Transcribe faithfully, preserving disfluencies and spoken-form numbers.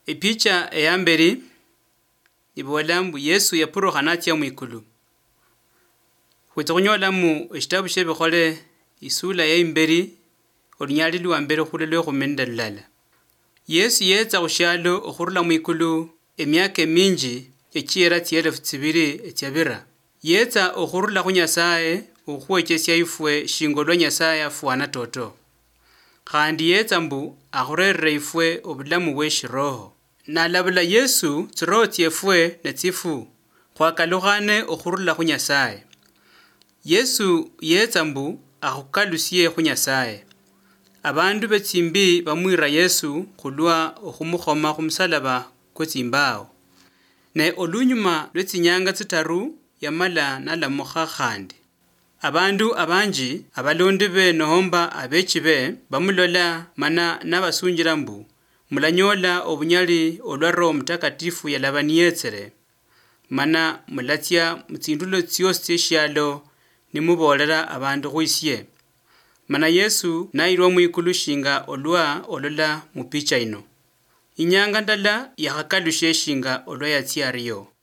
Epicha eyamberi ibola mbu Yesu yapurukhana atya mwikulu. Khwitsa khunyola mu eshitabu she Bikhole isula ya imberi olunyali lwa mbere khule lwe khumi nende lulala. Yesu yetsa khushalo okhurula mwikulu emyaka minji echiera chielefu tsibiri etyabira. Yetsa okhurula khu Nyasaye okhwechesya ifwe shingo lwa Nyasaye afwana toto. Khandi yetsa mbu akhurerere ifwe obulamu bwe shiroho. Nalabula Yesu tsiroho tyefwe ne tsifu khwakalukhane okhurula khu Nyasaye. Yesu yetsa mbu akhukalusye khu Nyasaye. Abandu betsimbi bamwira Yesu khulwa okhumukhoma khumusalaba kwe tsimbawo. Ne olunyuma lwe tsinyanga tsitaru yamala nalamukha khandi. Abandu abanji abalondi be nohomba abechi be bamulola mana nabasunjira mbu mulanyola obunyali olwa Roho Mutakatifu yalaba niyetsere. Mana mulatya mutsindulo tsiosi tsyeshyalo nimubolera abandu khwisye. Mana Yesu nailwa mwikulu shinga olwa olola mupicha ino. Inyanga ndala yakhakalushe shinga olwa yatsya ariyo.